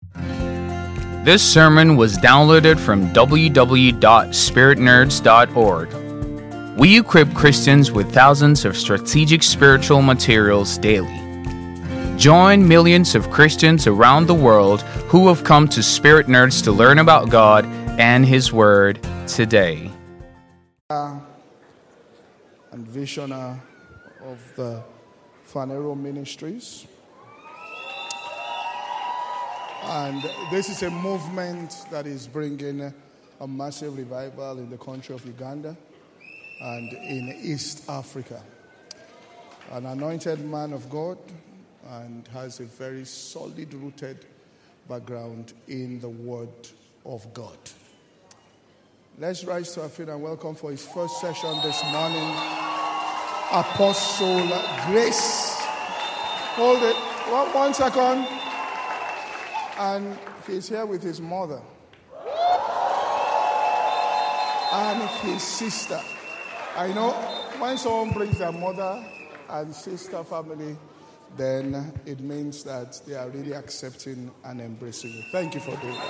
This sermon was downloaded from www.spiritnerds.org. We equip Christians with thousands of strategic spiritual materials daily. Join millions of Christians around the world who have come to Spirit Nerds to learn about God and His Word today. And visioner of the Phaneroo Ministries. And this is a movement that is bringing a massive revival in the country of Uganda and in East Africa. An anointed man of God and has a very solid rooted background in the Word of God. Let's rise to our feet and welcome for his first session this morning, Apostle Grace. Hold it. 1 second. And he's here with his mother and his sister. I know when someone brings their mother and sister family, then it means that they are really accepting and embracing you. Thank you for doing that.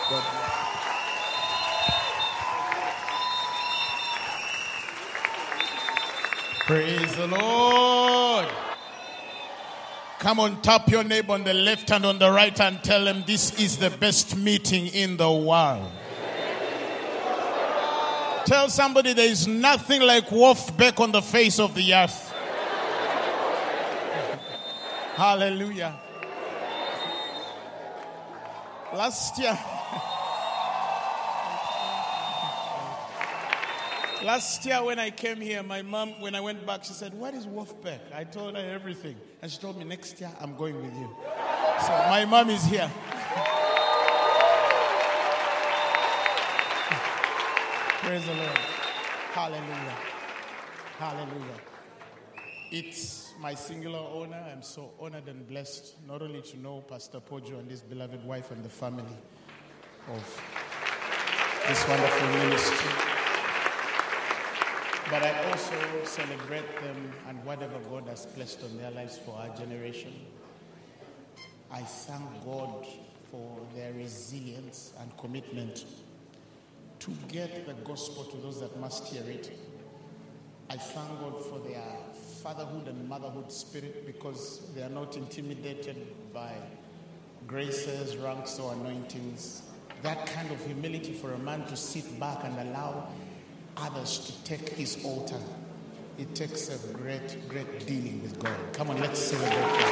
God bless. Praise the Lord. Come on, tap your neighbor on the left and on the right and tell him this is the best meeting in the world. Tell somebody there is nothing like Wolfbeck on the face of the earth. Hallelujah. Last year when I came here, my mom, when I went back, she said, "What is Wolfbeck?" I told her everything. And she told me, "Next year, I'm going with you." So my mom is here. Praise the Lord. Hallelujah. Hallelujah. It's my singular honor. I'm so honored and blessed not only to know Pastor Pojo and his beloved wife and the family of this wonderful ministry, but I also celebrate them and whatever God has placed on their lives for our generation. I thank God for their resilience and commitment to get the gospel to those that must hear it. I thank God for their fatherhood and motherhood spirit, because they are not intimidated by graces, ranks, or anointings. That kind of humility for a man to sit back and allow others to take his altar, it takes a great dealing with God. Come on, let's celebrate that.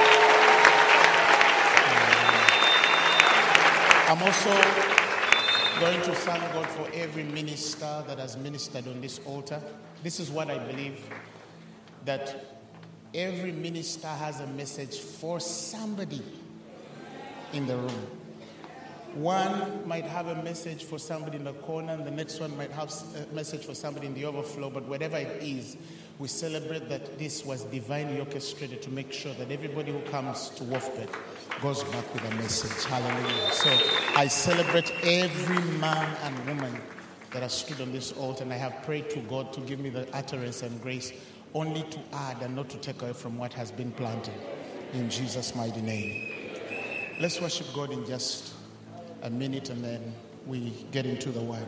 I'm also going to thank God for every minister that has ministered on this altar. This is what I believe, that every minister has a message for somebody in the room. One might have a message for somebody in the corner, and the next one might have a message for somebody in the overflow. But whatever it is, we celebrate that this was divinely orchestrated to make sure that everybody who comes to Wolfbeck goes back with a message. Hallelujah. So I celebrate every man and woman that has stood on this altar, and I have prayed to God to give me the utterance and grace only to add and not to take away from what has been planted. In Jesus' mighty name. Let's worship God in just a minute, and then we get into the word.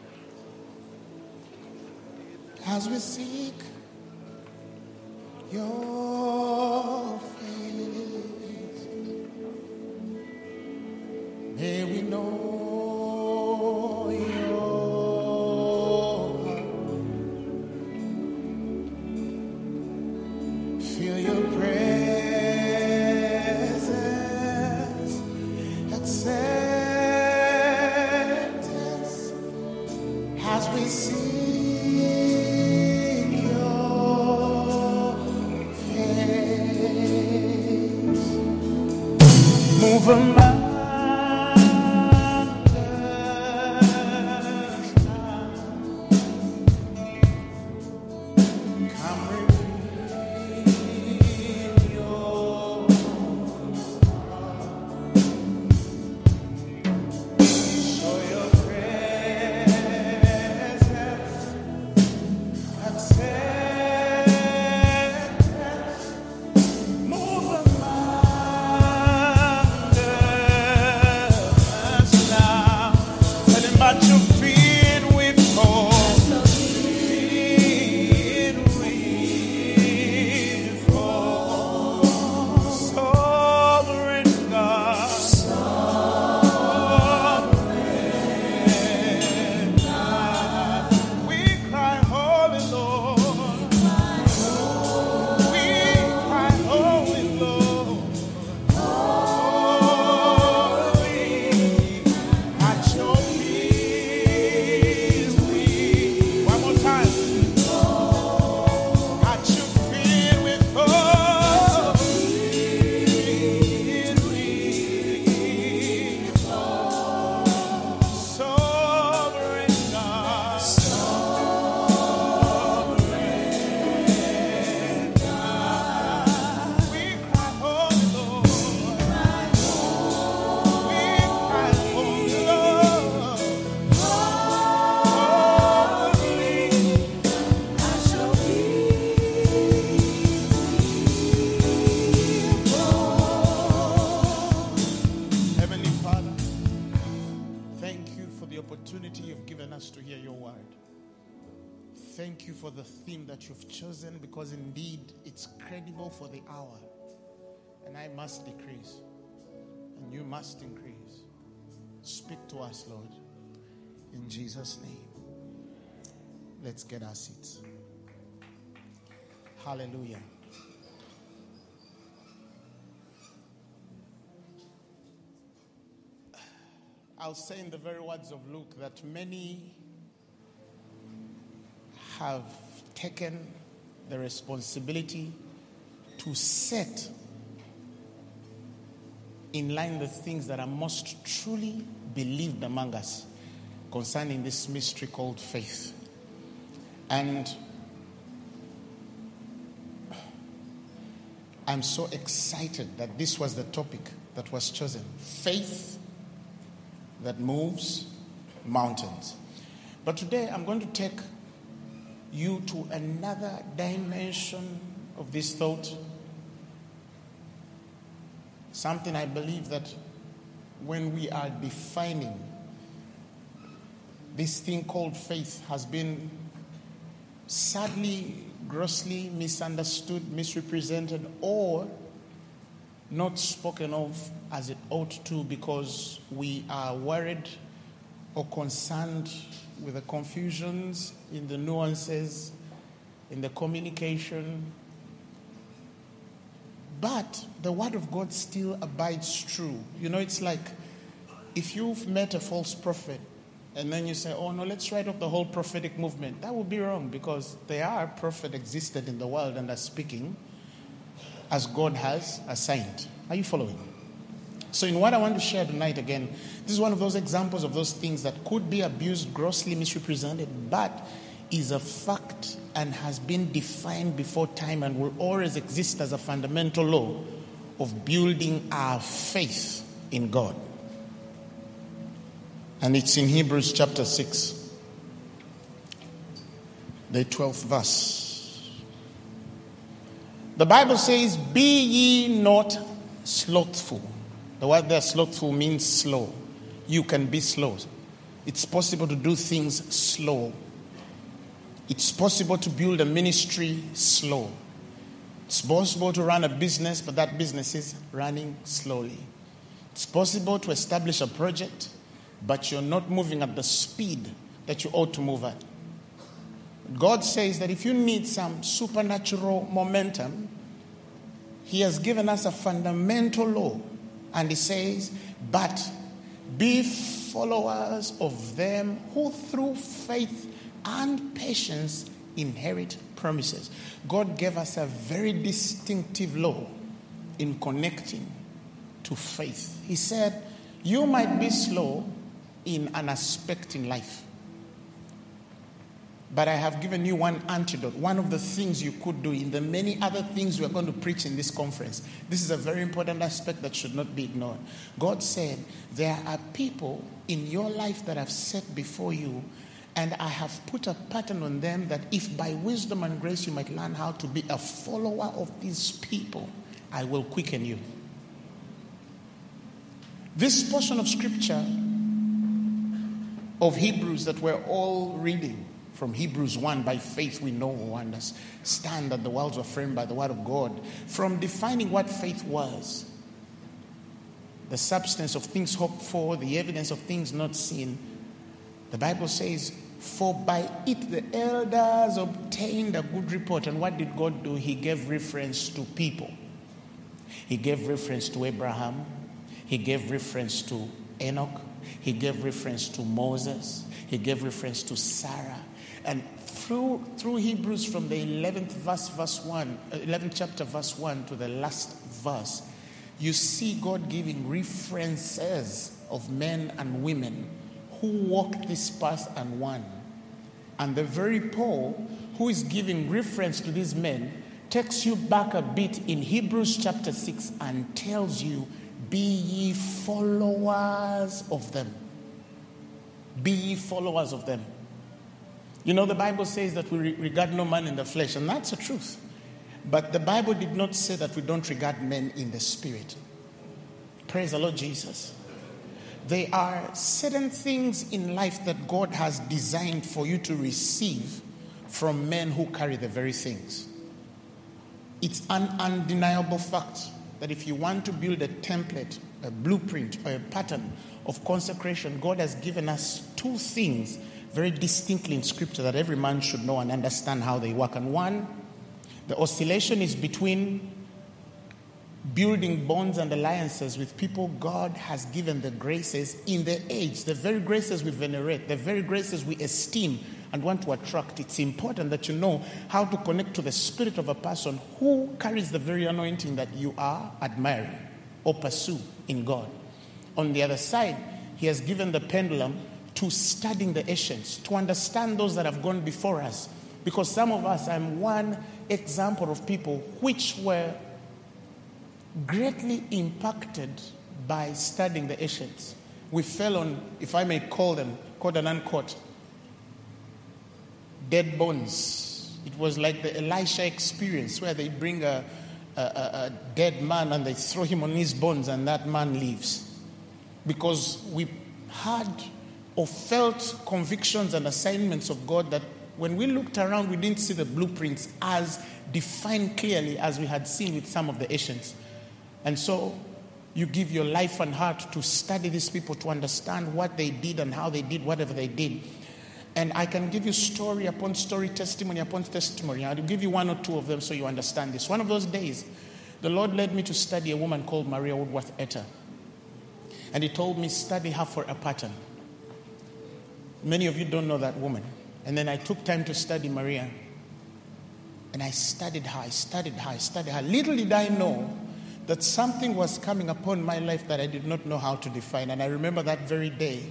As we seek your face, may we know your heart, feel your presence, acceptance as we seek your face. Move among us now. Come reveal your heart. Show your presence, acceptance. Move among us. Thank you for the theme that you've chosen, because indeed it's credible for the hour. And I must decrease and you must increase. Speak to us, Lord, in Jesus' name. Let's get our seats. Hallelujah. I'll say in the very words of Luke that many have taken the responsibility to set in line the things that are most truly believed among us concerning this mystery called faith. And I'm so excited that this was the topic that was chosen. Faith that moves mountains. But today I'm going to take you to another dimension of this thought. Something I believe that when we are defining this thing called faith has been sadly, grossly misunderstood, misrepresented, or not spoken of as it ought to, because we are worried or concerned with the confusions in the nuances, in the communication. But the word of God still abides true. You know, it's like if you've met a false prophet and then you say, oh no, let's write off the whole prophetic movement. That would be wrong, because there are prophets existed in the world and are speaking as God has assigned. Are you following? So in what I want to share tonight, again, this is one of those examples of those things that could be abused, grossly misrepresented, but is a fact and has been defined before time and will always exist as a fundamental law of building our faith in God. And it's in Hebrews chapter 6, the 12th verse. The Bible says, be ye not slothful. The word there, slothful, means slow. You can be slow. It's possible to do things slow. It's possible to build a ministry slow. It's possible to run a business, but that business is running slowly. It's possible to establish a project, but you're not moving at the speed that you ought to move at. God says that if you need some supernatural momentum, He has given us a fundamental law. And He says, but be followers of them who through faith and patience inherit promises. God gave us a very distinctive law in connecting to faith. He said, you might be slow in an aspect in life, but I have given you one antidote, one of the things you could do in the many other things we are going to preach in this conference. This is a very important aspect that should not be ignored. God said, there are people in your life that I've set before you, and I have put a pattern on them that if by wisdom and grace you might learn how to be a follower of these people, I will quicken you. This portion of scripture of Hebrews that we're all reading. From Hebrews 1, by faith we know or understand that the worlds were framed by the word of God. From defining what faith was, the substance of things hoped for, the evidence of things not seen, the Bible says, for by it the elders obtained a good report. And what did God do? He gave reference to people. He gave reference to Abraham. He gave reference to Enoch. He gave reference to Moses. He gave reference to Sarah. And through Hebrews, from the 11th chapter, verse 1 to the last verse, you see God giving references of men and women who walked this path and won. And the very Paul who is giving reference to these men takes you back a bit in Hebrews chapter 6 and tells you, be ye followers of them. Be ye followers of them. You know, the Bible says that we regard no man in the flesh, and that's the truth. But the Bible did not say that we don't regard men in the spirit. Praise the Lord Jesus. There are certain things in life that God has designed for you to receive from men who carry the very things. It's an undeniable fact that if you want to build a template, a blueprint, or a pattern of consecration, God has given us two things very distinctly in Scripture that every man should know and understand how they work. And one, the oscillation is between building bonds and alliances with people God has given the graces in the age, the very graces we venerate, the very graces we esteem and want to attract. It's important that you know how to connect to the spirit of a person who carries the very anointing that you are admiring or pursue in God. On the other side, he has given the pendulum to studying the ancients, to understand those that have gone before us. Because some of us, I'm one example of people which were greatly impacted by studying the ancients. We fell on, if I may call them, quote and unquote, dead bones. It was like the Elisha experience where they bring a dead man and they throw him on his bones and that man lives. Because we had or felt convictions and assignments of God that when we looked around, we didn't see the blueprints as defined clearly as we had seen with some of the ancients. And so you give your life and heart to study these people, to understand what they did and how they did whatever they did. And I can give you story upon story, testimony upon testimony. I'll give you one or two of them so you understand this. One of those days, the Lord led me to study a woman called Maria Woodworth Etter. And he told me, study her for a pattern. Many of you don't know that woman. And then I took time to study Maria. And I studied her. Little did I know that something was coming upon my life that I did not know how to define. And I remember that very day,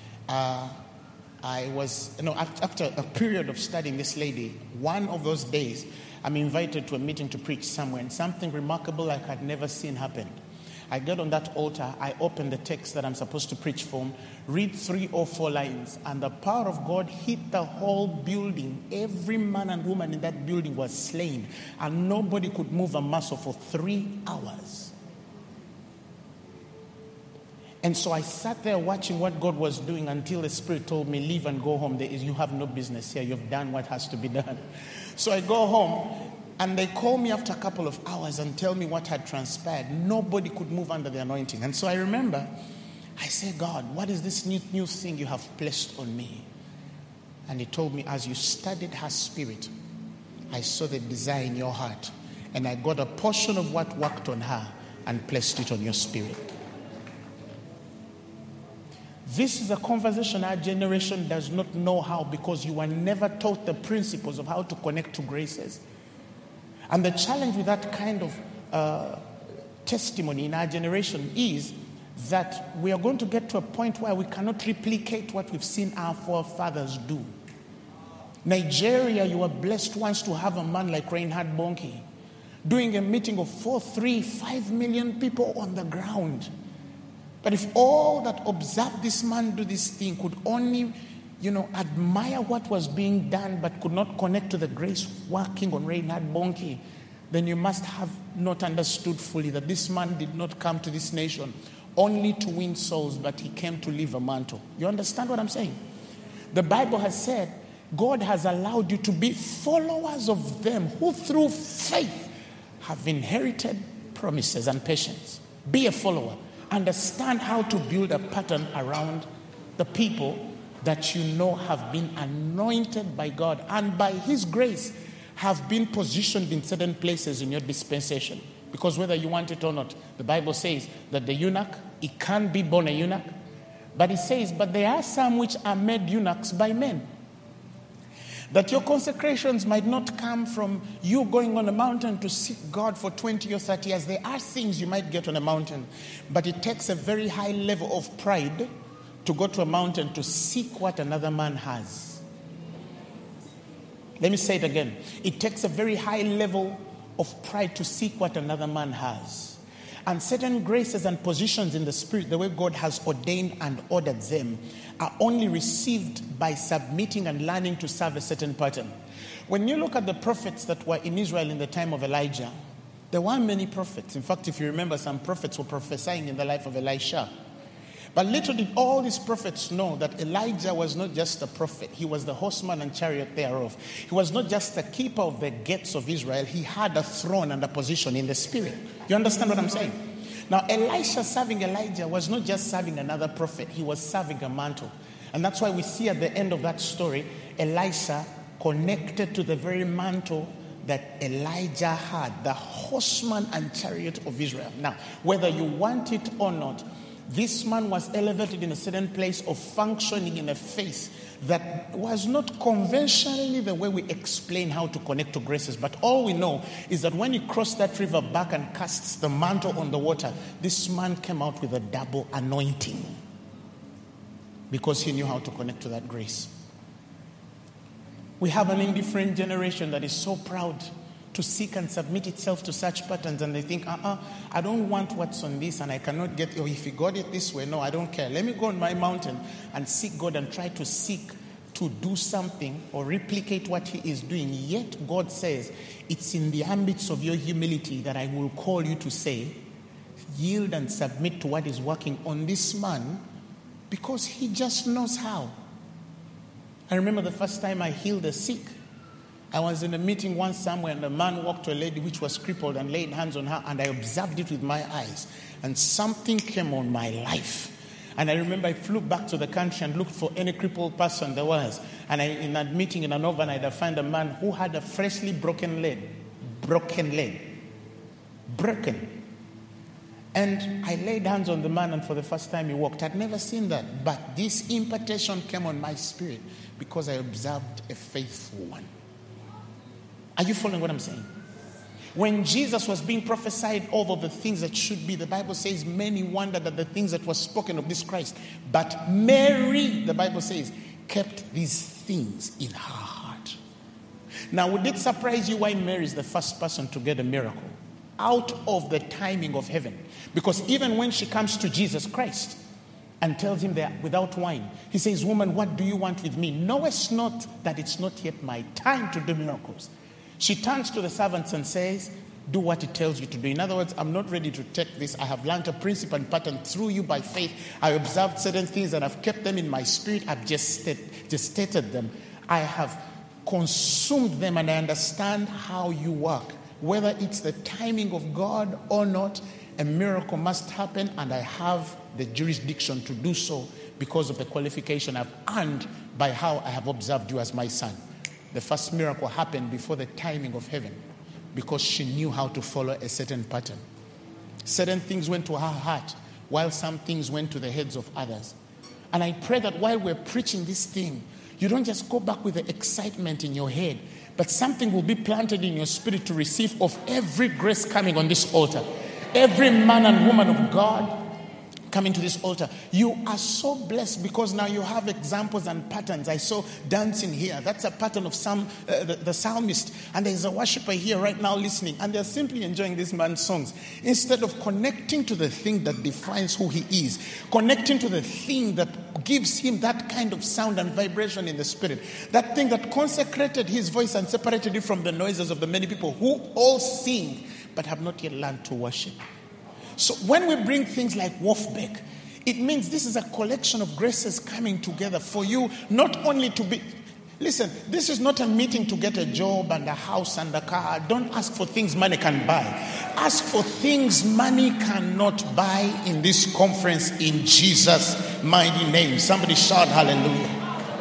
after a period of studying this lady, one of those days, I'm invited to a meeting to preach somewhere, and something remarkable I had never seen happened. I get on that altar, I open the text that I'm supposed to preach from, read 3 or 4 lines, and the power of God hit the whole building. Every man and woman in that building was slain, and nobody could move a muscle for 3 hours. And so I sat there watching what God was doing until the Spirit told me, leave and go home. You have no business here. You've done what has to be done. So I go home, and they call me after a couple of hours and tell me what had transpired. Nobody could move under the anointing. And so I remember, I said, God, what is this new thing you have placed on me? And he told me, as you studied her spirit, I saw the desire in your heart. And I got a portion of what worked on her and placed it on your spirit. This is a conversation our generation does not know how, because you were never taught the principles of how to connect to graces. And the challenge with that kind of testimony in our generation is that we are going to get to a point where we cannot replicate what we've seen our forefathers do. Nigeria, you were blessed once to have a man like Reinhard Bonnke doing a meeting of 5 million people on the ground. But if all that observed this man do this thing could only, admire what was being done but could not connect to the grace working on Reinhard Bonnke, then you must have not understood fully that this man did not come to this nation only to win souls, but he came to leave a mantle. You understand what I'm saying? The Bible has said God has allowed you to be followers of them who through faith have inherited promises and patience. Be a follower. Understand how to build a pattern around the people that you know have been anointed by God and by His grace have been positioned in certain places in your dispensation. Because whether you want it or not, the Bible says that the eunuch, he can't be born a eunuch. But it says, but there are some which are made eunuchs by men. That your consecrations might not come from you going on a mountain to seek God for 20 or 30 years. There are things you might get on a mountain, but it takes a very high level of pride to go to a mountain to seek what another man has. Let me say it again. It takes a very high level of pride to seek what another man has. And certain graces and positions in the Spirit, the way God has ordained and ordered them, are only received by submitting and learning to serve a certain pattern. When you look at the prophets that were in Israel in the time of Elijah, there weren't many prophets. In fact, if you remember, some prophets were prophesying in the life of Elisha. But little did all these prophets know that Elijah was not just a prophet. He was the horseman and chariot thereof. He was not just a keeper of the gates of Israel. He had a throne and a position in the Spirit. You understand what I'm saying? Now, Elisha serving Elijah was not just serving another prophet. He was serving a mantle. And that's why we see at the end of that story, Elisha connected to the very mantle that Elijah had, the horseman and chariot of Israel. Now, whether you want it or not, this man was elevated in a certain place of functioning in a faith that was not conventionally the way we explain how to connect to graces. But all we know is that when he crossed that river back and casts the mantle on the water, this man came out with a double anointing because he knew how to connect to that grace. We have an indifferent generation that is so proud to seek and submit itself to such patterns, and they think, I don't want what's on this, and I cannot get, or if he got it this way, no, I don't care. Let me go on my mountain and seek God and try to seek to do something or replicate what he is doing. Yet God says, it's in the ambits of your humility that I will call you to say, yield and submit to what is working on this man, because he just knows how. I remember the first time I healed a sick. I was in a meeting once somewhere, and a man walked to a lady which was crippled and laid hands on her, and I observed it with my eyes. And something came on my life. And I remember I flew back to the country and looked for any crippled person there was. And in that meeting in an overnight, I found a man who had a freshly broken leg. And I laid hands on the man, and for the first time he walked. I'd never seen that. But this impartation came on my spirit because I observed a faithful one. Are you following what I'm saying? When Jesus was being prophesied over the things that should be, the Bible says many wondered at the things that were spoken of this Christ. But Mary, the Bible says, kept these things in her heart. Now, would it surprise you why Mary is the first person to get a miracle? Out of the timing of heaven. Because even when she comes to Jesus Christ and tells him that without wine, he says, woman, what do you want with me? Knowest not that it's not yet my time to do miracles. She turns to the servants and says, do what it tells you to do. In other words, I'm not ready to take this. I have learned a principle and pattern through you by faith. I observed certain things and I've kept them in my spirit. I've just stated them. I have consumed them and I understand how you work. Whether it's the timing of God or not, a miracle must happen, and I have the jurisdiction to do so because of the qualification I've earned by how I have observed you as my son. The first miracle happened before the timing of heaven because she knew how to follow a certain pattern. Certain things went to her heart while some things went to the heads of others. And I pray that while we're preaching this thing, you don't just go back with the excitement in your head, but something will be planted in your spirit to receive of every grace coming on this altar. Every man and woman of God coming to this altar. You are so blessed because now you have examples and patterns. I saw dancing here. That's a pattern of the psalmist. And there's a worshiper here right now listening. And they're simply enjoying this man's songs. Instead of connecting to the thing that defines who he is. Connecting to the thing that gives him that kind of sound and vibration in the spirit. That thing that consecrated his voice and separated it from the noises of the many people who all sing but have not yet learned to worship. So when we bring things like Wolfbeck, It means this is a collection of graces coming together for you, not only to be... Listen, this is not a meeting to get a job and a house and a car. Don't ask for things money can buy. Ask for things money cannot buy in this conference in Jesus' mighty name. Somebody shout hallelujah.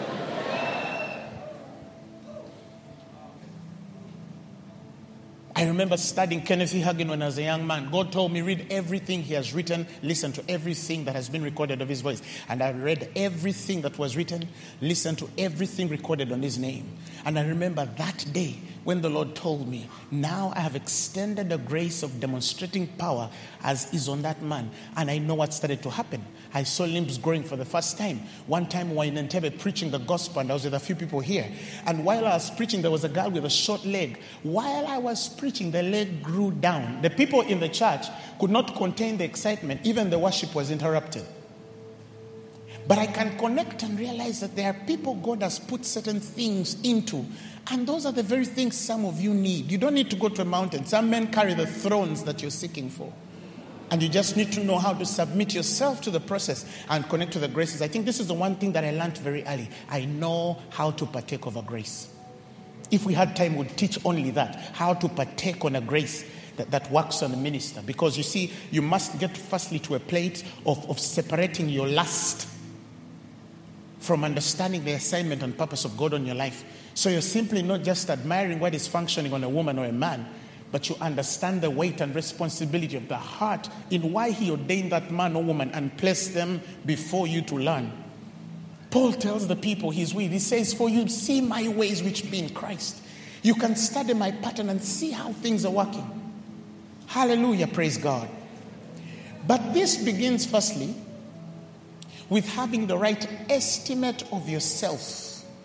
I remember studying Kenneth E. Hagin when I was a young man. God told me, read everything he has written, listen to everything that has been recorded of his voice. And I read everything that was written, listen to everything recorded on his name. And I remember that day when the Lord told me, now I have extended the grace of demonstrating power as is on that man. And I know what started to happen. I saw limbs growing for the first time. One time we were in Entebbe preaching the gospel, and I was with a few people here. And while I was preaching, there was a girl with a short leg. While I was preaching, the leg grew down. The people in the church could not contain the excitement. Even the worship was interrupted. But I can connect and realize that there are people God has put certain things into. And those are the very things some of you need. You don't need to go to a mountain. Some men carry the thrones that you're seeking for. And you just need to know how to submit yourself to the process and connect to the graces. I think this is the one thing that I learned very early. I know how to partake of a grace. If we had time, we'd teach only that. How to partake on a grace that works on a minister. Because you see, you must get firstly to a plate of separating your lust from understanding the assignment and purpose of God on your life. So you're simply not just admiring what is functioning on a woman or a man, but you understand the weight and responsibility of the heart in why he ordained that man or woman and placed them before you to learn. Paul tells the people he's with, he says, for you see my ways which be in Christ. You can study my pattern and see how things are working. Hallelujah, praise God. But this begins firstly with having the right estimate of yourself.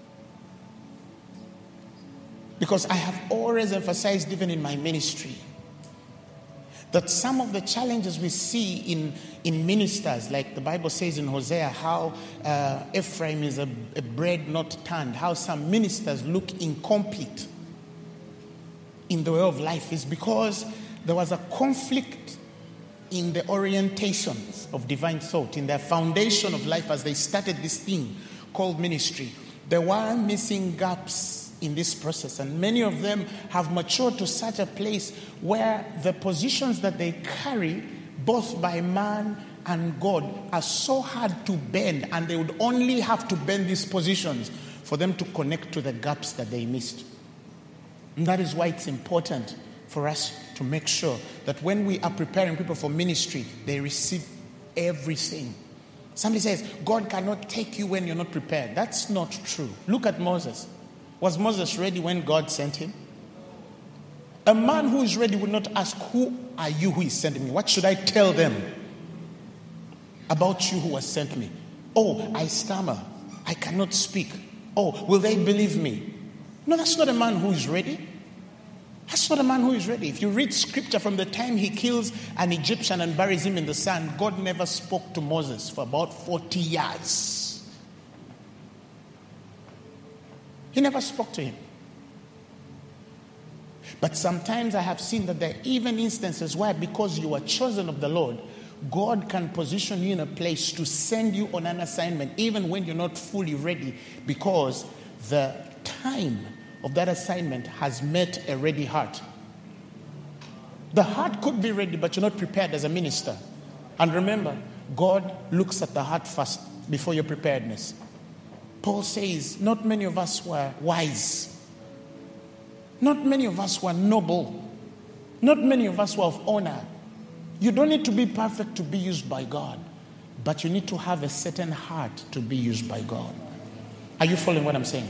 Because I have always emphasized, even in my ministry, that some of the challenges we see in ministers, like the Bible says in Hosea, how Ephraim is a bread not turned, how some ministers look incomplete in the way of life, is because there was a conflict in the orientations of divine thought, in their foundation of life as they started this thing called ministry. There were missing gaps in this process, and many of them have matured to such a place where the positions that they carry, both by man and God, are so hard to bend, and they would only have to bend these positions for them to connect to the gaps that they missed. And that is why it's important for us to make sure that when we are preparing people for ministry, they receive everything. Somebody says, God cannot take you when you're not prepared. That's not true. Look at Moses. Was Moses ready when God sent him? A man who is ready would not ask, who are you who is sending me? What should I tell them about you who has sent me? Oh, I stammer. I cannot speak. Oh, will they believe me? No, that's not a man who is ready. That's not a man who is ready. If you read scripture, from the time he kills an Egyptian and buries him in the sand, God never spoke to Moses for about 40 years. He never spoke to him. But sometimes I have seen that there are even instances where, because you are chosen of the Lord, God can position you in a place to send you on an assignment even when you're not fully ready, because the time of that assignment has met a ready heart. The heart could be ready, but you're not prepared as a minister. And remember, God looks at the heart first before your preparedness. Paul says, not many of us were wise. Not many of us were noble. Not many of us were of honor. You don't need to be perfect to be used by God, but you need to have a certain heart to be used by God. Are you following what I'm saying?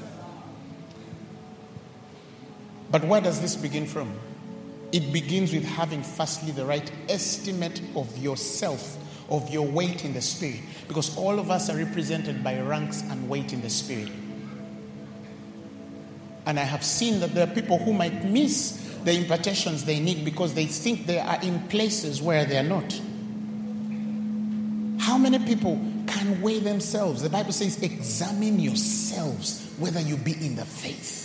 But where does this begin from? It begins with having firstly the right estimate of yourself, of your weight in the Spirit. Because all of us are represented by ranks and weight in the Spirit. And I have seen that there are people who might miss the impartations they need because they think they are in places where they are not. How many people can weigh themselves? The Bible says, examine yourselves whether you be in the faith.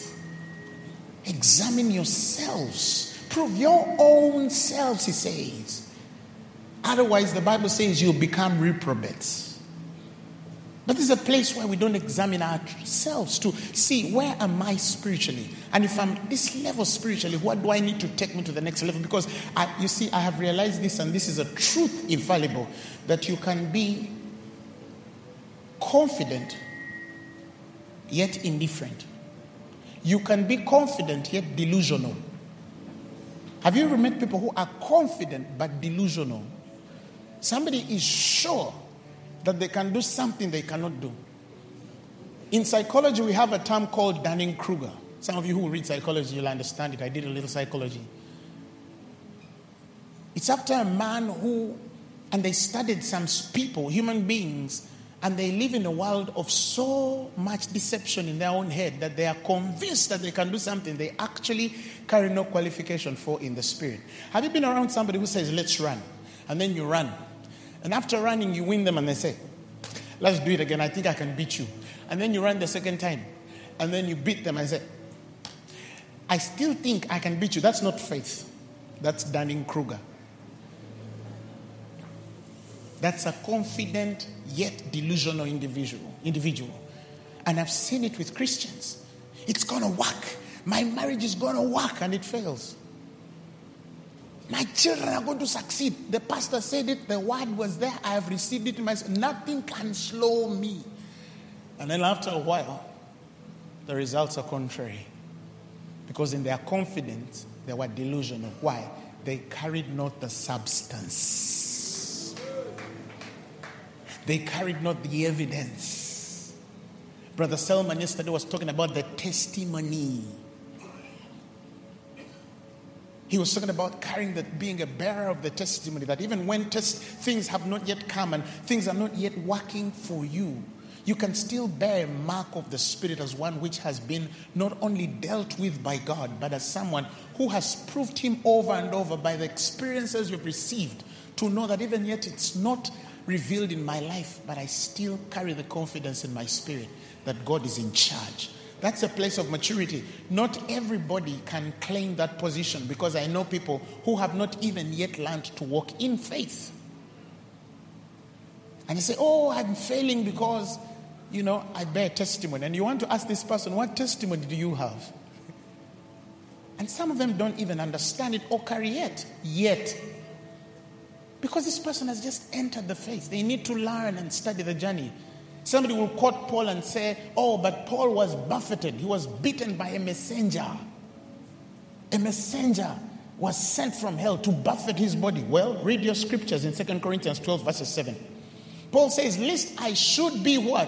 Examine yourselves. Prove your own selves, he says. Otherwise, the Bible says you'll become reprobates. But this is a place where we don't examine ourselves to see, where am I spiritually? And if I'm this level spiritually, what do I need to take me to the next level? Because I have realized this, and this is a truth infallible, that you can be confident yet indifferent. You can be confident yet delusional. Have you ever met people who are confident but delusional? Somebody is sure that they can do something they cannot do. In psychology, we have a term called Dunning-Kruger. Some of you who read psychology, you'll understand it. I did a little psychology. It's after a man and they studied some people, human beings, and they live in a world of so much deception in their own head that they are convinced that they can do something they actually carry no qualification for in the spirit. Have you been around somebody who says, let's run? And then you run. And after running, you win them and they say, let's do it again. I think I can beat you. And then you run the second time. And then you beat them and say, I still think I can beat you. That's not faith. That's Dunning-Kruger. That's a confident yet delusional individual. And I've seen it with Christians. It's going to work. My marriage is going to work, and it fails. My children are going to succeed. The pastor said it. The word was there. I have received it in myself. Nothing can slow me. And then after a while, the results are contrary. Because in their confidence, they were delusional. Why? They carried not the substance. They carried not the evidence. Brother Selman yesterday was talking about the testimony. He was talking about being a bearer of the testimony, that even when things have not yet come and things are not yet working for you, you can still bear a mark of the Spirit as one which has been not only dealt with by God, but as someone who has proved him over and over by the experiences you've received to know that even yet it's not revealed in my life, but I still carry the confidence in my spirit that God is in charge. That's a place of maturity. Not everybody can claim that position, because I know people who have not even yet learned to walk in faith. And they say, oh, I'm failing because, I bear testimony. And you want to ask this person, what testimony do you have? And some of them don't even understand it or carry it yet. Because this person has just entered the faith. They need to learn and study the journey. Somebody will quote Paul and say, oh, but Paul was buffeted. He was beaten by a messenger. A messenger was sent from hell to buffet his body. Well, read your scriptures in 2 Corinthians 12 verses 7. Paul says, lest I should be what?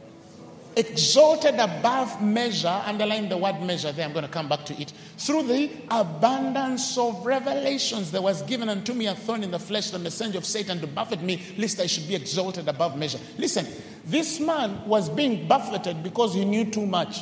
Exalted above measure. Underline the word measure there. I'm going to come back to it. Through the abundance of revelations, there was given unto me a thorn in the flesh, the messenger of Satan, to buffet me, lest I should be exalted above measure. Listen, this man was being buffeted because he knew too much.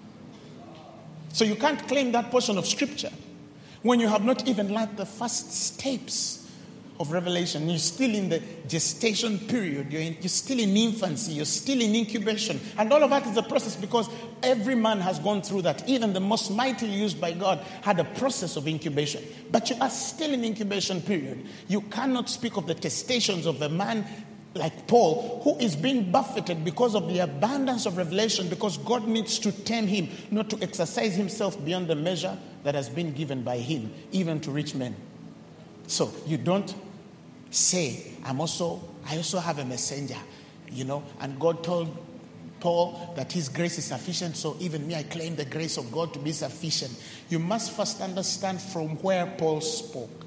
So you can't claim that portion of scripture when you have not even learned the first steps of revelation. You're still in the gestation period. You're still in infancy. You're still in incubation. And all of that is a process, because every man has gone through that. Even the most mightily used by God had a process of incubation. But you are still in incubation period. You cannot speak of the testations of a man like Paul, who is being buffeted because of the abundance of revelation, because God needs to tame him not to exercise himself beyond the measure that has been given by him, even to rich men. So you don't say, I also have a messenger, and God told Paul that his grace is sufficient, so even me, I claim the grace of God to be sufficient. You must first understand from where Paul spoke,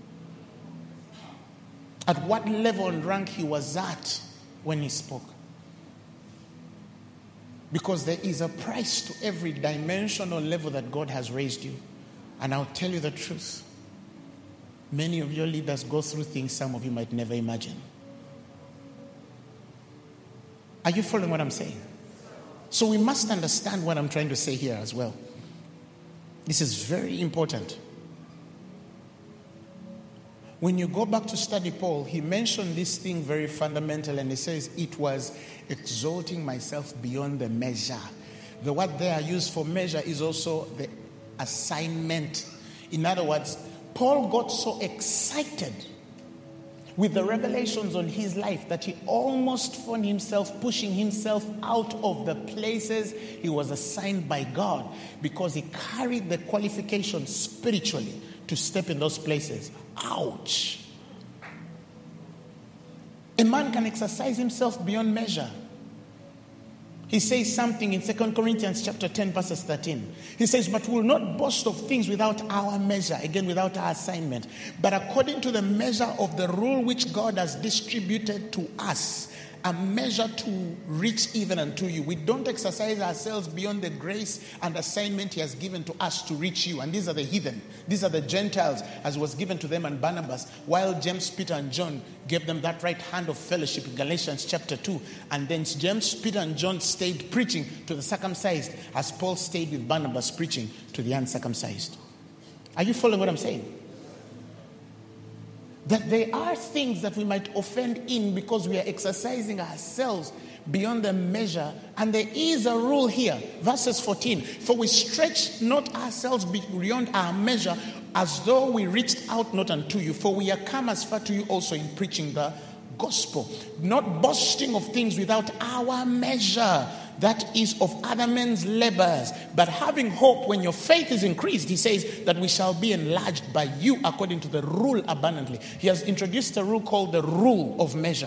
at what level and rank he was at when he spoke. Because there is a price to every dimension or level that God has raised you. And I'll tell you the truth. Many of your leaders go through things some of you might never imagine. Are you following what I'm saying? So we must understand what I'm trying to say here as well. This is very important. When you go back to study Paul, he mentioned this thing very fundamental, and he says, it was exalting myself beyond the measure. The word there used for measure is also the assignment. In other words, Paul got so excited with the revelations on his life that he almost found himself pushing himself out of the places he was assigned by God because he carried the qualification spiritually to step in those places. Ouch. A man can exercise himself beyond measure. He says something in 2 Corinthians chapter 10, verses 13. He says, but we will not boast of things without our measure, again, without our assignment, but according to the measure of the rule which God has distributed to us, a measure to reach even unto you. We don't exercise ourselves beyond the grace and assignment he has given to us to reach you. And these are the heathen. These are the Gentiles, as was given to them and Barnabas, while James, Peter, and John gave them that right hand of fellowship in Galatians chapter 2. And then James, Peter, and John stayed preaching to the circumcised, as Paul stayed with Barnabas preaching to the uncircumcised. Are you following what I'm saying? That there are things that we might offend in because we are exercising ourselves beyond the measure. And there is a rule here. Verses 14. For we stretch not ourselves beyond our measure, as though we reached out not unto you. For we are come as far to you also in preaching the gospel. Not boasting of things without our measure, that is of other men's labors, but having hope when your faith is increased. He says that we shall be enlarged by you according to the rule abundantly. He has introduced a rule called the rule of measure.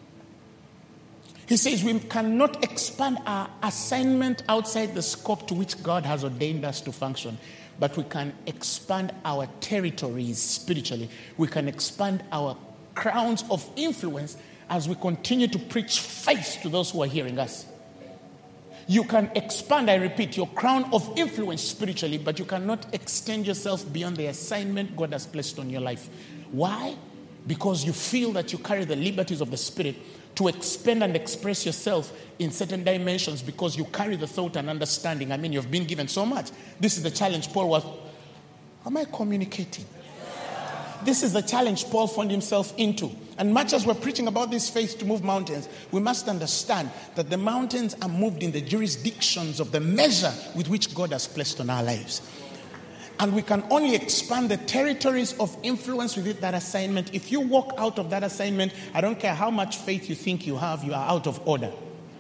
He says we cannot expand our assignment outside the scope to which God has ordained us to function, but we can expand our territories spiritually. We can expand our crowns of influence as we continue to preach faith to those who are hearing us. You can expand, I repeat, your crown of influence spiritually, but you cannot extend yourself beyond the assignment God has placed on your life. Why? Because you feel that you carry the liberties of the Spirit to expand and express yourself in certain dimensions because you carry the thought and understanding. I mean, you've been given so much. This is the challenge Paul was. Am I communicating? This is the challenge Paul found himself into. And much as we're preaching about this faith to move mountains, we must understand that the mountains are moved in the jurisdictions of the measure with which God has placed on our lives. And we can only expand the territories of influence with that assignment. If you walk out of that assignment, I don't care how much faith you think you have, you are out of order.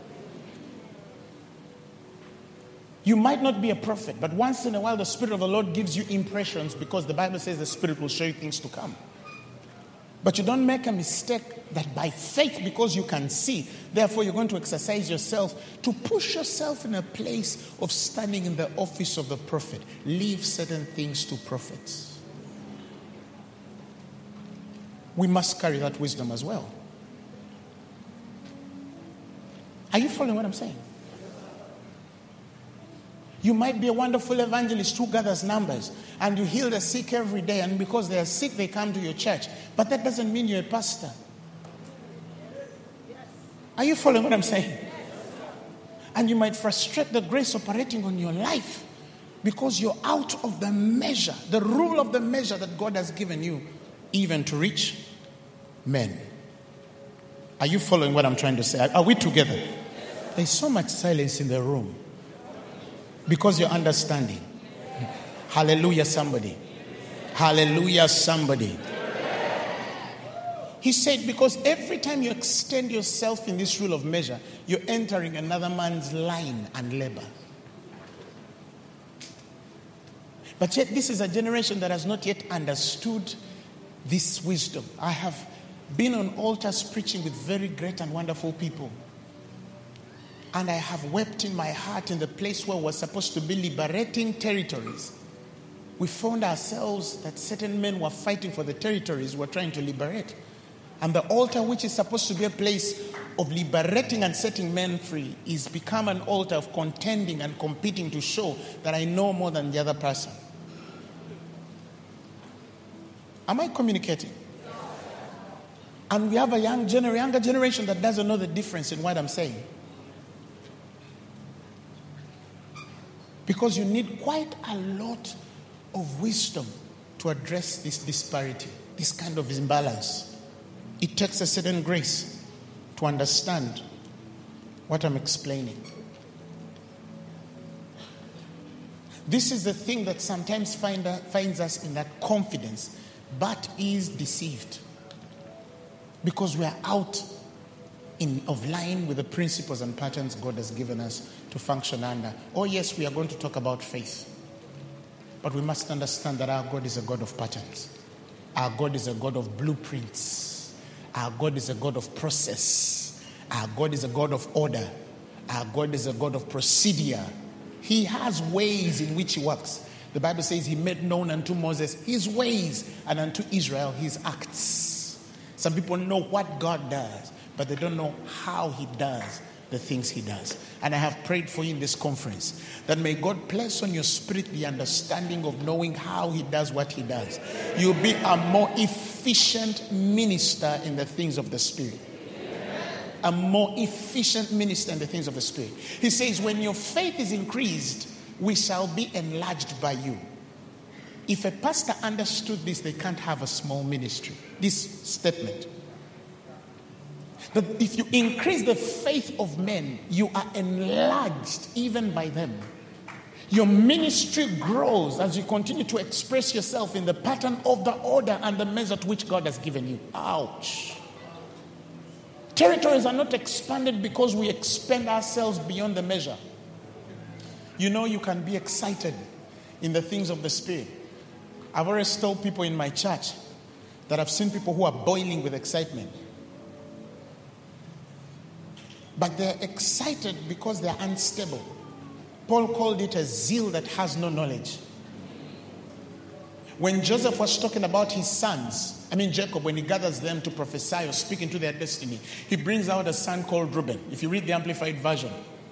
You might not be a prophet, but once in a while the Spirit of the Lord gives you impressions because the Bible says the Spirit will show you things to come. But you don't make a mistake that by faith, because you can see, therefore you're going to exercise yourself to push yourself in a place of standing in the office of the prophet. Leave certain things to prophets. We must carry that wisdom as well. Are you following what I'm saying? You might be a wonderful evangelist who gathers numbers and you heal the sick every day, and because they are sick they come to your church. But that doesn't mean you're a pastor. Are you following what I'm saying? And you might frustrate the grace operating on your life because you're out of the measure, the rule of the measure that God has given you, even to reach men. Are you following what I'm trying to say? Are we together? There's so much silence in the room. Because you're understanding. Hallelujah, somebody. Hallelujah, somebody. He said, because every time you extend yourself in this rule of measure, you're entering another man's line and labor. But yet, this is a generation that has not yet understood this wisdom. I have been on altars preaching with very great and wonderful people. And I have wept in my heart in the place where we're supposed to be liberating territories. We found ourselves that certain men were fighting for the territories we're trying to liberate. And the altar, which is supposed to be a place of liberating and setting men free, is become an altar of contending and competing to show that I know more than the other person. Am I communicating? And we have a younger generation that doesn't know the difference in what I'm saying. Because you need quite a lot of wisdom to address this disparity, this kind of imbalance. It takes a certain grace to understand what I'm explaining. This is the thing that sometimes finds us in that confidence, but is deceived. because we are out of line with the principles and patterns God has given us to function under. Oh yes, we are going to talk about faith. But we must understand that our God is a God of patterns. Our God is a God of blueprints. Our God is a God of process. Our God is a God of order. Our God is a God of procedure. He has ways in which he works. The Bible says he made known unto Moses his ways and unto Israel his acts. Some people know what God does, but they don't know how he does the things he does. And I have prayed for you in this conference that may God place on your spirit the understanding of knowing how he does what he does. You'll be a more efficient minister in the things of the Spirit. A more efficient minister in the things of the Spirit. He says, when your faith is increased, we shall be enlarged by you. If a pastor understood this, they can't have a small ministry. This statement. That if you increase the faith of men, you are enlarged even by them. Your ministry grows as you continue to express yourself in the pattern of the order and the measure to which God has given you. Ouch. Territories are not expanded because we expand ourselves beyond the measure. You know, you can be excited in the things of the Spirit. I've always told people in my church that I've seen people who are boiling with excitement. But they're excited because they're unstable. Paul called it a zeal that has no knowledge. When Joseph was talking about his sons, Jacob, when he gathers them to prophesy or speak into their destiny, he brings out a son called Reuben. If you read the Amplified Version,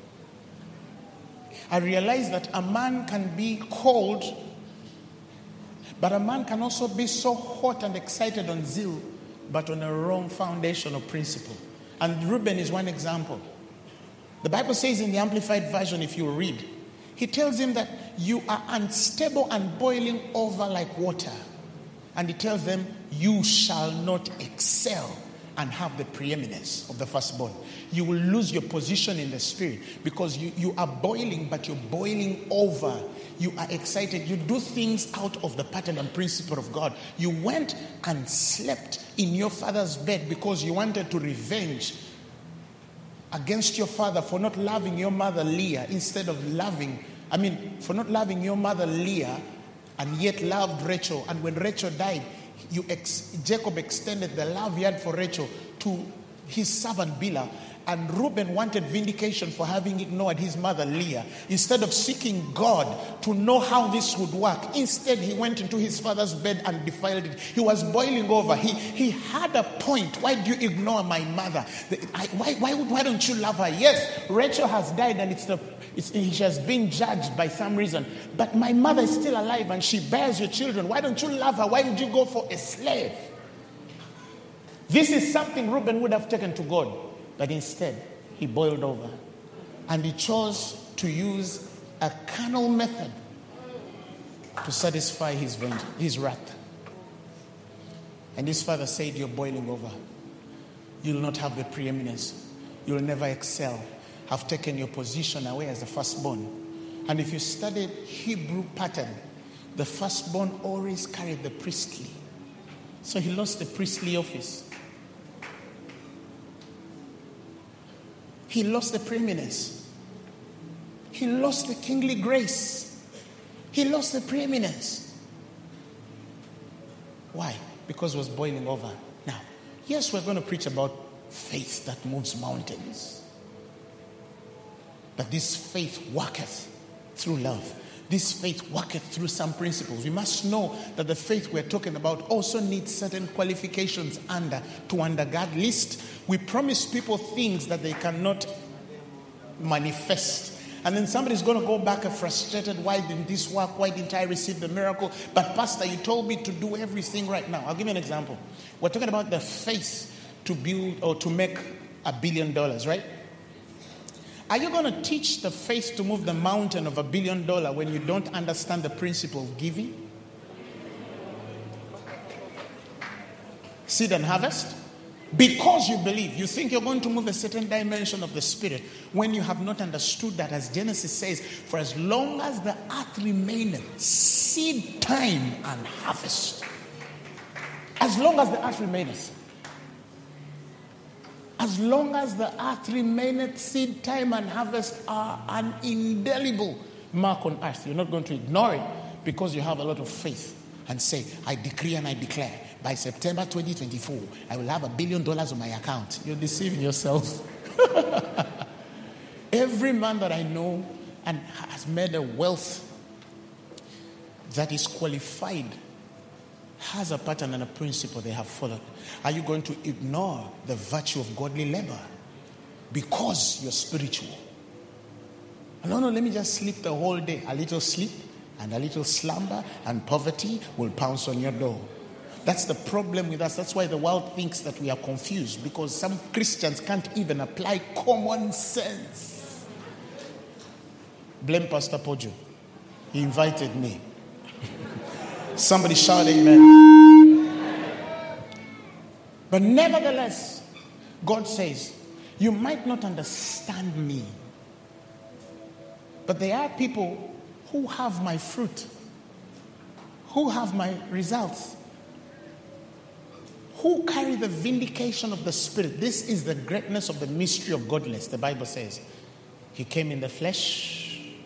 I realize that a man can be cold, but a man can also be so hot and excited on zeal, but on a wrong foundation or principle. And Reuben is one example. The Bible says in the Amplified Version, if you read, he tells him that you are unstable and boiling over like water. And he tells them, you shall not excel and have the preeminence of the firstborn. You will lose your position in the Spirit because you are boiling, but you're boiling over. You are excited. You do things out of the pattern and principle of God. You went and slept in your father's bed because you wanted to revenge against your father for not loving your mother Leah instead of for not loving your mother Leah and yet loved Rachel. And when Rachel died, Jacob extended the love he had for Rachel to his servant Bilhah. And Reuben wanted vindication for having ignored his mother Leah. Instead of seeking God to know how this would work, instead he went into his father's bed and defiled it. He was boiling over. He had a point. Why do you ignore my mother? Why don't you love her? Yes, Rachel has died and she has been judged by some reason. But my mother is still alive and she bears your children. Why don't you love her? Why would you go for a slave? This is something Reuben would have taken to God. But instead, he boiled over. And he chose to use a carnal method to satisfy his wrath. And his father said, you're boiling over. You'll not have the preeminence. You'll never excel. Have taken your position away as the firstborn. And if you studied Hebrew pattern, the firstborn always carried the priestly. So he lost the priestly office. He lost the preeminence. He lost the kingly grace. He lost the preeminence. Why? Because it was boiling over. Now, yes, we're going to preach about faith that moves mountains. But this faith worketh through love. This faith worketh through some principles. We must know that the faith we're talking about also needs certain qualifications to undergird. Lest we promise people things that they cannot manifest. And then somebody's going to go back frustrated. Why didn't this work? Why didn't I receive the miracle? But Pastor, you told me to do everything right now. I'll give you an example. We're talking about the faith to build or to make $1 billion, right? Are you going to teach the faith to move the mountain of $1 billion when you don't understand the principle of giving? Seed and harvest? Because you believe, you think you're going to move a certain dimension of the Spirit when you have not understood that, as Genesis says, for as long as the earth remaineth, seed time and harvest. As long as the earth remaineth. As long as the earth remaineth, seed time and harvest are an indelible mark on earth. You're not going to ignore it because you have a lot of faith and say, I decree and I declare, by September 2024, I will have $1 billion on my account. You're deceiving yourself. Every man that I know and has made a wealth that is qualified has a pattern and a principle they have followed. Are you going to ignore the virtue of godly labor because you're spiritual? No, let me just sleep the whole day. A little sleep and a little slumber and poverty will pounce on your door. That's the problem with us. That's why the world thinks that we are confused, because some Christians can't even apply common sense. Blame Pastor Pojo. He invited me. Somebody shout amen. But nevertheless, God says, you might not understand me, but there are people who have my fruit, who have my results, who carry the vindication of the Spirit. This is the greatness of the mystery of godliness. The Bible says, he came in the flesh.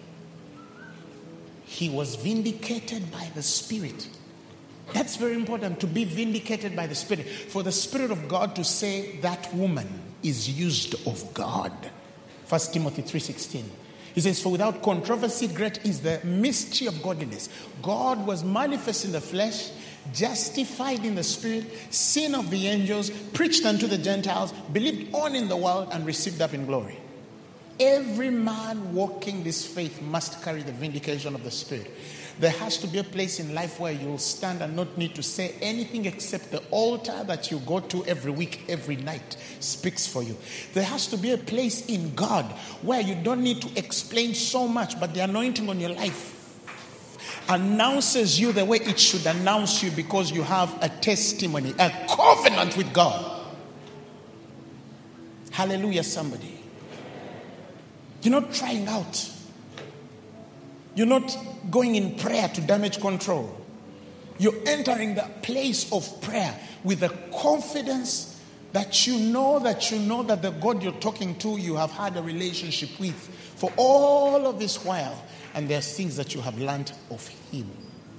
He was vindicated by the Spirit. That's very important, to be vindicated by the Spirit. For the Spirit of God to say that woman is used of God. 1 Timothy 3:16. He says, for without controversy, great is the mystery of godliness. God was manifest in the flesh, justified in the Spirit, seen of the angels, preached unto the Gentiles, believed on in the world, and received up in glory. Every man walking this faith must carry the vindication of the Spirit. There has to be a place in life where you'll stand and not need to say anything except the altar that you go to every week, every night speaks for you. There has to be a place in God where you don't need to explain so much, but the anointing on your life announces you the way it should announce you, because you have a testimony, a covenant with God. Hallelujah, somebody. You're not trying out. You're not going in prayer to damage control. You're entering the place of prayer with the confidence that you know that the God you're talking to, you have had a relationship with for all of this while. And there's things that you have learned of him.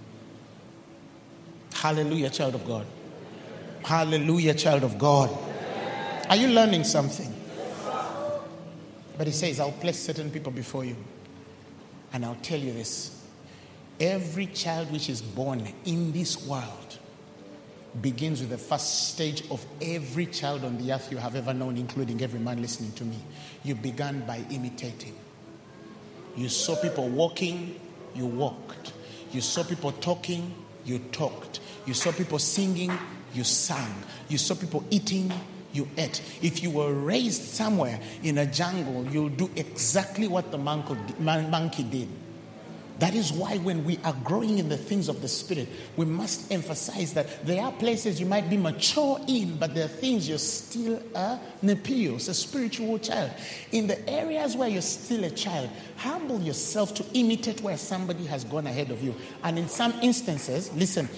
Hallelujah, child of God. Hallelujah, child of God. Are you learning something? But he says, I'll place certain people before you. And I'll tell you this. Every child which is born in this world begins with the first stage of every child on the earth you have ever known, including every man listening to me. You began by imitating. You saw people walking, you walked. You saw people talking, you talked. You saw people singing, you sang. You saw people eating, you ate. If you were raised somewhere in a jungle, you'll do exactly what the monkey did. That is why when we are growing in the things of the Spirit, we must emphasize that there are places you might be mature in, but there are things you're still a nepios, a spiritual child. In the areas where you're still a child, humble yourself to imitate where somebody has gone ahead of you. And in some instances,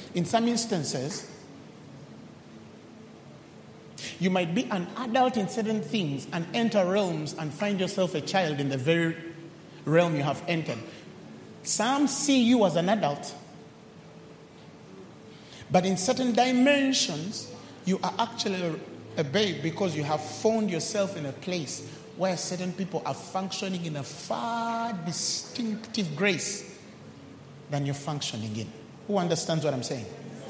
you might be an adult in certain things and enter realms and find yourself a child in the very realm you have entered. Some see you as an adult, but in certain dimensions, you are actually a babe, because you have found yourself in a place where certain people are functioning in a far distinctive grace than you're functioning in. Who understands what I'm saying?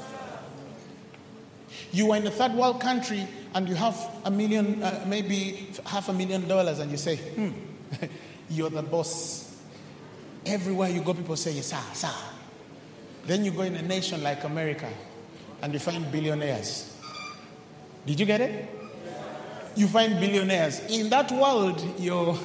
You are in a third world country and you have maybe $500,000, and you say, you're the boss. Everywhere you go, people say, yes, sir. Then you go in a nation like America and you find billionaires. Did you get it? You find billionaires. In that world, you're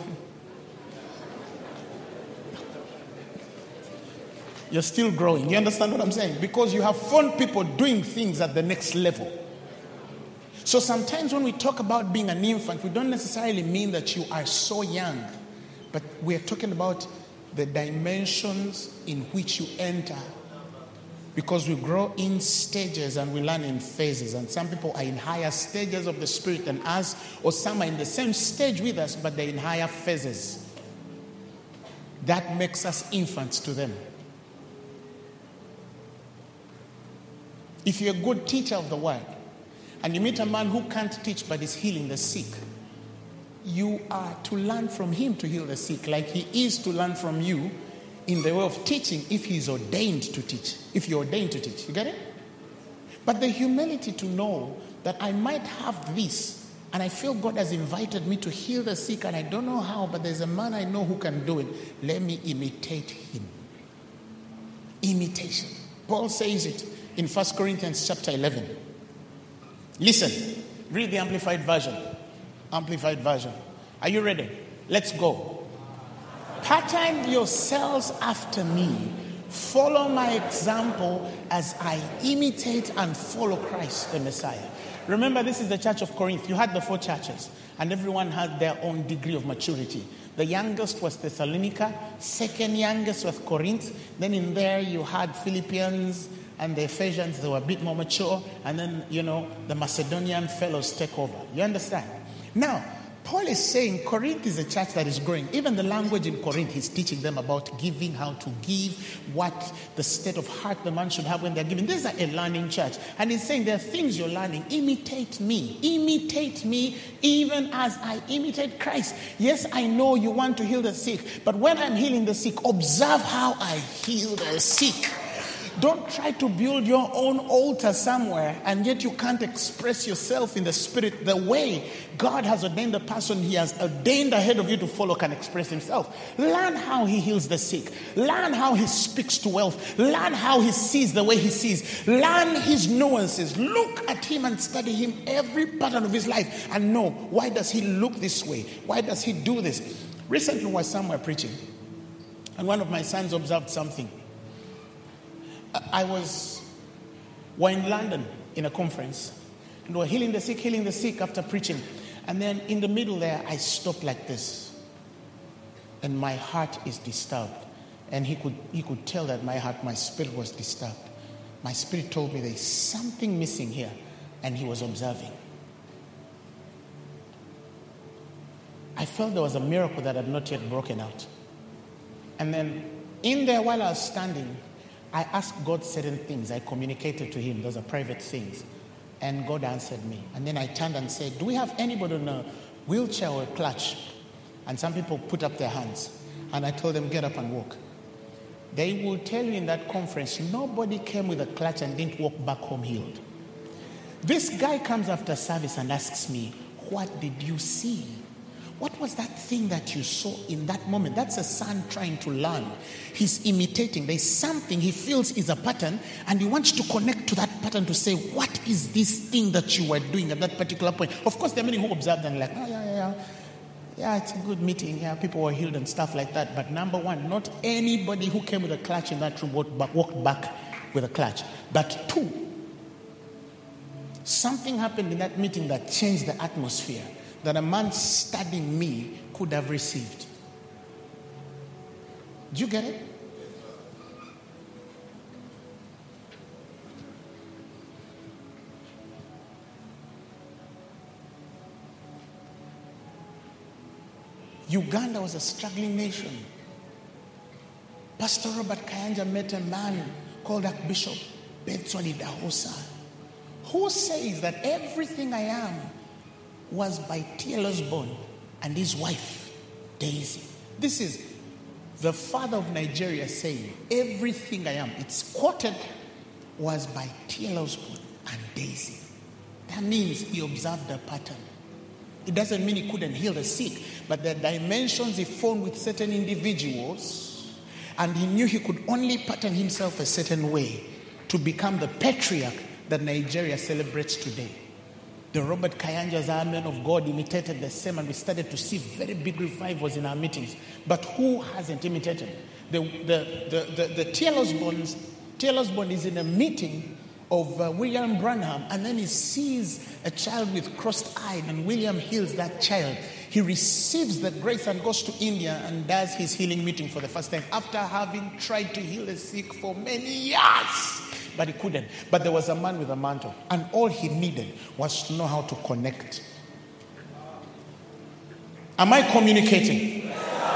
still growing. You understand what I'm saying? Because you have found people doing things at the next level. So sometimes when we talk about being an infant, we don't necessarily mean that you are so young, but we're talking about the dimensions in which you enter Because we grow in stages and we learn in phases. And some people are in higher stages of the Spirit than us, or some are in the same stage with us, but they're in higher phases. That makes us infants to them. If you're a good teacher of the word, and you meet a man who can't teach but is healing the sick, you are to learn from him to heal the sick, like he is to learn from you in the way of teaching if he's ordained to teach. If you're ordained to teach. You get it? But the humility to know that I might have this, and I feel God has invited me to heal the sick, and I don't know how, but there's a man I know who can do it. Let me imitate him. Imitation. Paul says it in 1 Corinthians chapter 11. Listen. Read the Amplified Version. Amplified Version. Are you ready? Let's go. Pattern yourselves after me. Follow my example as I imitate and follow Christ the Messiah. Remember, this is the church of Corinth. You had the 4 churches, and everyone had their own degree of maturity. The youngest was Thessalonica, second youngest was Corinth. Then in there you had Philippians and the Ephesians. They were a bit more mature. And then, the Macedonian fellows take over. You understand? Now, Paul is saying Corinth is a church that is growing. Even the language in Corinth, he's teaching them about giving, how to give, what the state of heart the man should have when they're giving. This is a learning church. And he's saying there are things you're learning. Imitate me. Imitate me even as I imitate Christ. Yes, I know you want to heal the sick. But when I'm healing the sick, observe how I heal the sick. Don't try to build your own altar somewhere and yet you can't express yourself in the Spirit the way God has ordained the person he has ordained ahead of you to follow can express himself. Learn how he heals the sick. Learn how he speaks to wealth. Learn how he sees the way he sees. Learn his nuances. Look at him and study him every pattern of his life and know, why does he look this way? Why does he do this? Recently I was somewhere preaching and one of my sons observed something. We're in London in a conference and we're healing the sick after preaching. And then in the middle there, I stopped like this. And my heart is disturbed. And he could tell that my spirit was disturbed. My spirit told me there's something missing here. And he was observing. I felt there was a miracle that had not yet broken out. And then in there while I was standing, I asked God certain things. I communicated to him. Those are private things. And God answered me. And then I turned and said, do we have anybody on a wheelchair or a clutch? And some people put up their hands. And I told them, get up and walk. They will tell you in that conference, nobody came with a clutch and didn't walk back home healed. This guy comes after service and asks me, what did you see? What was that thing that you saw in that moment? That's a son trying to learn. He's imitating. There's something he feels is a pattern and he wants to connect to that pattern to say, what is this thing that you were doing at that particular point? Of course, there are many who observed and like, yeah, it's a good meeting. Yeah, people were healed and stuff like that. But number one, not anybody who came with a clutch in that room walked back with a clutch. But two, something happened in that meeting that changed the atmosphere that a man studying me could have received. Do you get it? Uganda was a struggling nation. Pastor Robert Kayanja met a man called Archbishop Betsoni Dahosa, who says that everything I am was by T.L. Osborne and his wife, Daisy. This is the father of Nigeria saying, everything I am, it's quoted, was by T.L. Osborne and Daisy. That means he observed a pattern. It doesn't mean he couldn't heal the sick, but the dimensions he found with certain individuals, and he knew he could only pattern himself a certain way to become the patriarch that Nigeria celebrates today. The Robert Kayanjas, our men of God, imitated the same, and we started to see very big revivals in our meetings. But who hasn't imitated? The T.L. Osborne is in a meeting of William Branham, and then he sees a child with crossed eye, and William heals that child. He receives the grace and goes to India and does his healing meeting for the first time after having tried to heal the sick for many years. but he couldn't. But there was a man with a mantle, and all he needed was to know how to connect. Am I communicating?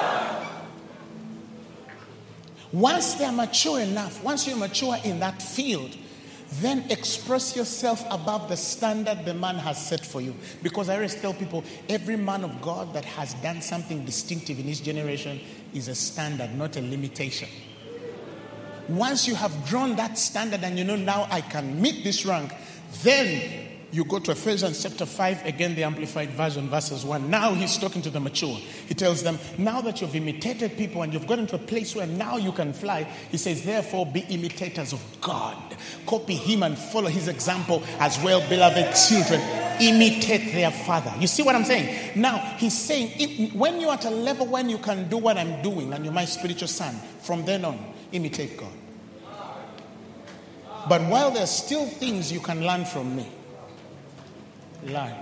Once they are mature enough, once you're mature in that field, then express yourself above the standard the man has set for you. Because I always tell people, every man of God that has done something distinctive in his generation is a standard, not a limitation. Once you have drawn that standard and you know, now I can meet this rank, then you go to Ephesians chapter 5, again the Amplified Version, verses 1. Now he's talking to the mature. He tells them, now that you've imitated people and you've gotten to a place where now you can fly, he says, therefore be imitators of God. Copy him and follow his example as well, beloved children. Imitate their father. You see what I'm saying? Now, he's saying, when you're at a level when you can do what I'm doing and you're my spiritual son, from then on, imitate God. But while there's still things you can learn from me, learn.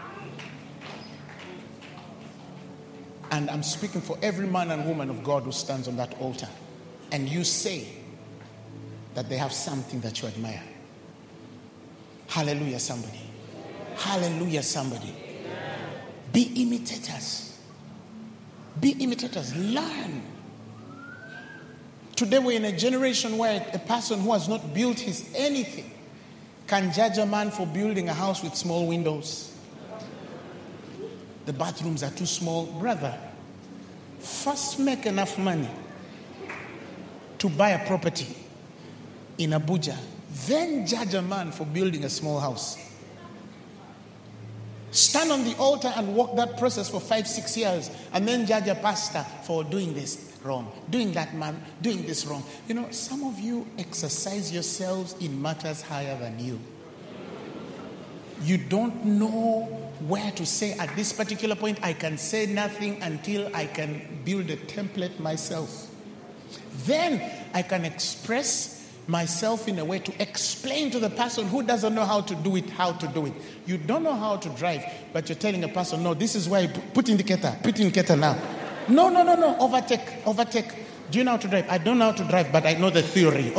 And I'm speaking for every man and woman of God who stands on that altar. And you say that they have something that you admire. Hallelujah, somebody. Hallelujah, somebody. Be imitators. Be imitators. Learn. Today we're in a generation where a person who has not built his anything can judge a man for building a house with small windows. The bathrooms are too small. Brother, first make enough money to buy a property in Abuja. Then judge a man for building a small house. Stand on the altar and walk that process for 5-6 years. And then judge a pastor for doing this wrong, doing that man, doing this wrong. You know, some of you exercise yourselves in matters higher than you. You don't know where to say at this particular point, I can say nothing until I can build a template myself. Then I can express myself in a way to explain to the person who doesn't know how to do it, how to do it. You don't know how to drive, but you're telling a person, no, this is why you put indicator now. No, overtake. Do you know how to drive? I don't know how to drive, but I know the theory.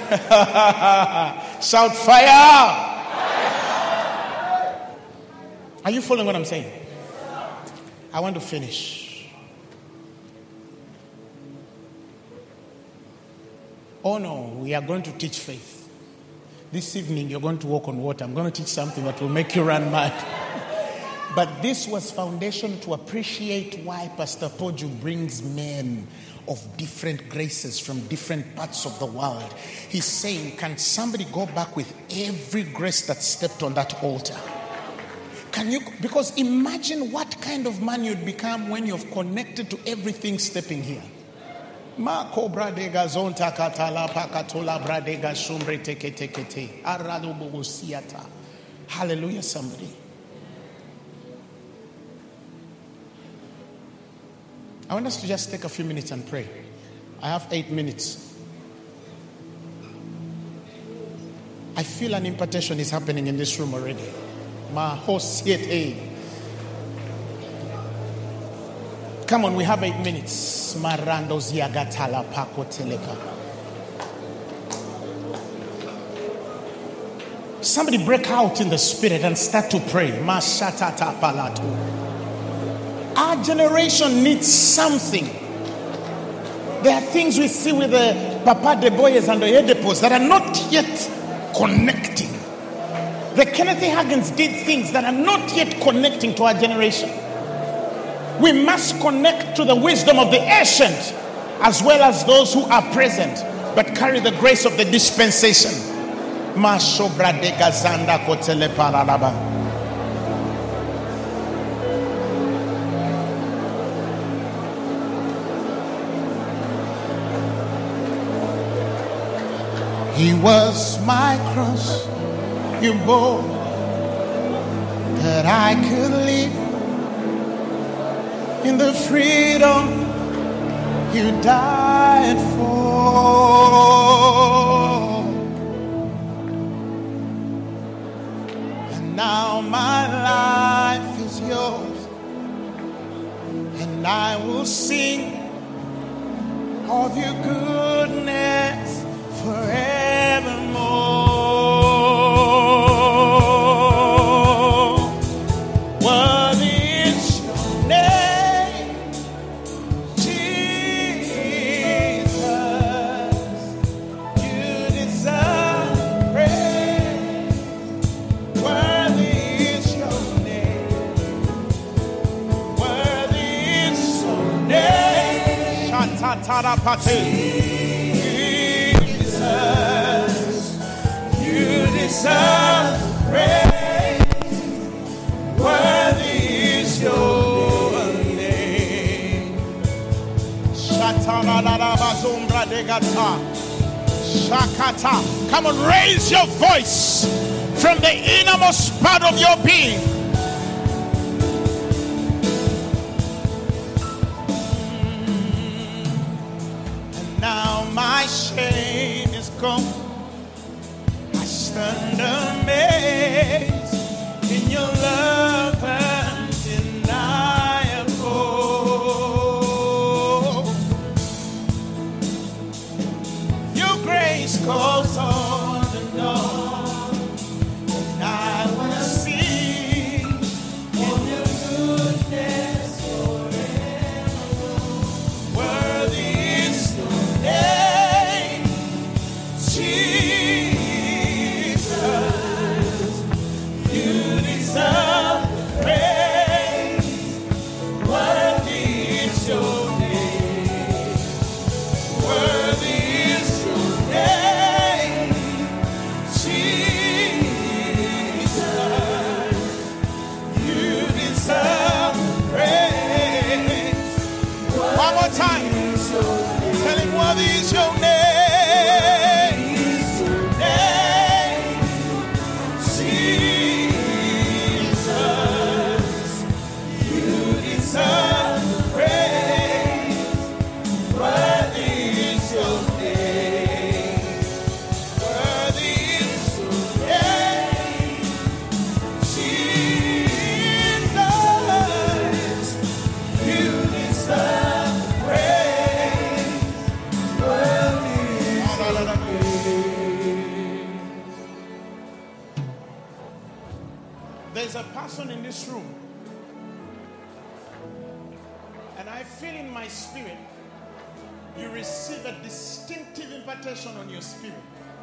Shout fire! Are you following what I'm saying? I want to finish. Oh no, we are going to teach faith. This evening you're going to walk on water. I'm going to teach something that will make you run mad. But this was foundation to appreciate why Pastor Poju brings men of different graces from different parts of the world. He's saying, can somebody go back with every grace that stepped on that altar? Can you? Because imagine what kind of man you'd become when you've connected to everything stepping here. Hallelujah, somebody. I want us to just take a few minutes and pray. I have 8 minutes. I feel an impartation is happening in this room already. Come on, we have 8 minutes. Somebody break out in the spirit and start to pray. Our generation needs something. There are things we see with the Papa de Boyes and the Edepos that are not yet connecting. The Kenneth Hagins did things that are not yet connecting to our generation. We must connect to the wisdom of the ancient as well as those who are present, but carry the grace of the dispensation. He was my cross you bore, that I could live in the freedom you died for. And now my life is yours, and I will sing of your goodness forevermore. You deserve praise. Worthy is your name. Shakata. Come on, raise your voice from the innermost part of your being. And now my shame is gone. I stand amazed in your love undeniable. Your grace goes on and on, and I want to sing in your goodness forever. Worthy is your name, Jesus. You deserve praise. Worthy is your name. Worthy is your name, Jesus. You deserve praise. One more time. Tell him, worthy is your name. Name, Jesus. You deserve praise. Worthy is your name. Worthy is your name, Jesus. You deserve praise. Worthy is your name. There's a person in this room, and I feel in my spirit you receive a distinctive invitation on your spirit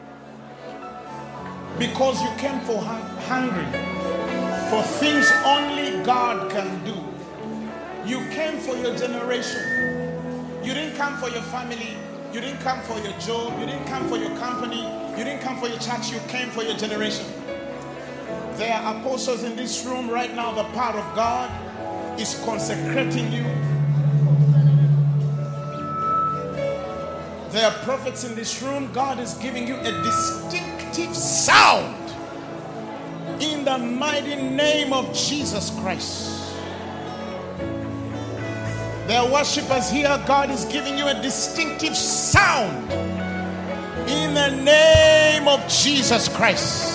because you came for hungry for things only God can do. You came for your generation. You didn't come for your family. You didn't come for your job. You didn't come for your company. You didn't come for your church. You came for your generation. There are apostles in this room right now. The power of God is consecrating you. There are prophets in this room. God is giving you a distinctive sound in the mighty name of Jesus Christ. There are worshipers here. God is giving you a distinctive sound in the name of Jesus Christ.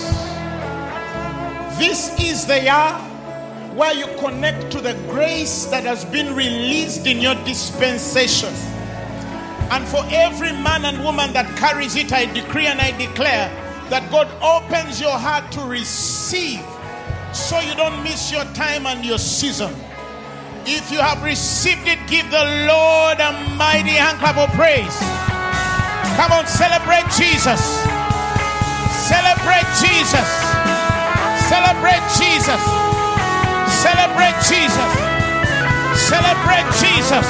This is the year where you connect to the grace that has been released in your dispensation. And for every man and woman that carries it, I decree and I declare that God opens your heart to receive, so you don't miss your time and your season. If you have received it, give the Lord a mighty hand clap of praise. Come on, celebrate Jesus. Celebrate Jesus. Celebrate Jesus. Celebrate Jesus. Celebrate Jesus.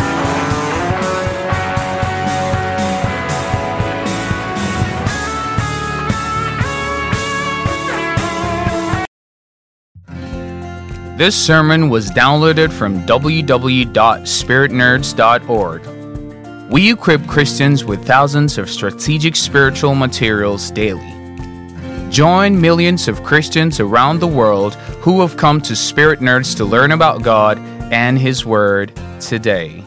This sermon was downloaded from www.spiritnerds.org. We equip Christians with thousands of strategic spiritual materials daily. Join millions of Christians around the world who have come to Spirit Nerds to learn about God and His Word today.